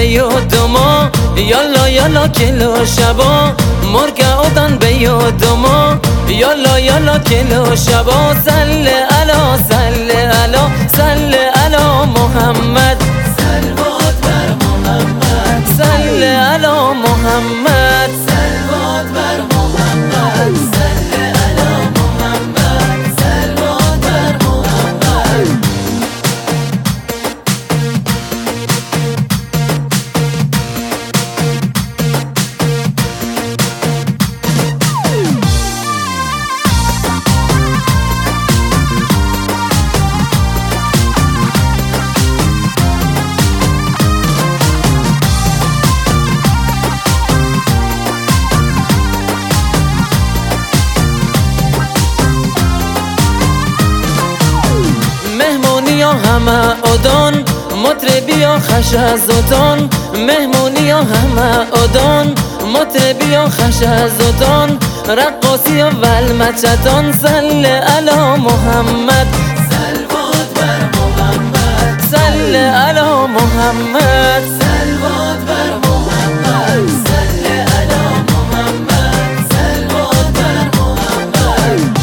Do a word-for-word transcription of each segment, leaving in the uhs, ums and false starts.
یاد ما یالا یالا کلو شبا مرگا اودان به یاد ما یالا یالا کلو شبا صل علی صل علی صل علی محمد صلوات بر محمد صل علی محمد صلوات بر محمد صل علی محمد صلوات بر محمد همه آدان مطربی ها خش از آدان مهمونی ها همه آدان مطربی ها خش از آدان رقاصی ها والمچتان صل علی محمد صلوات بر محمد صل علی محمد صلوات بر محمد صل علی محمد صلوات بر محمد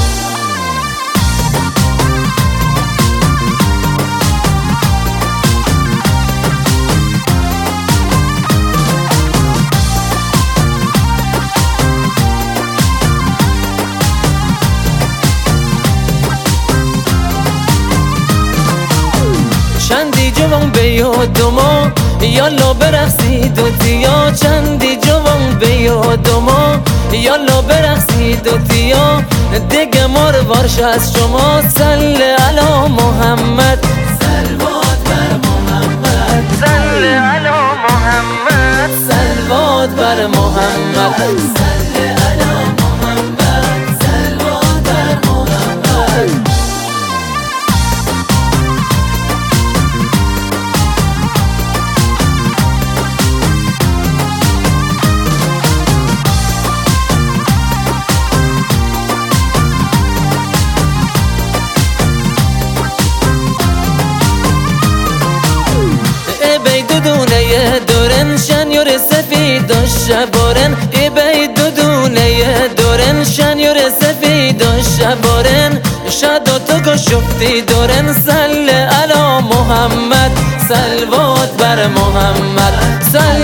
چندی جوان به یاد ما یالا برقصید و تیا چندی جوان به یاد ما یالا برقصید و تیا دیگه مار وارش از شما صل علی محمد صلوات بر محمد صل علی محمد صلوات بر محمد صل علی محمد صلوات بر محمد دونه دورن شنیور سفید و شبارن ای بی دونه دورن شنیور سفید و شبارن شد و تو که شفتی دورن صل علی محمد صلوات بر محمد صل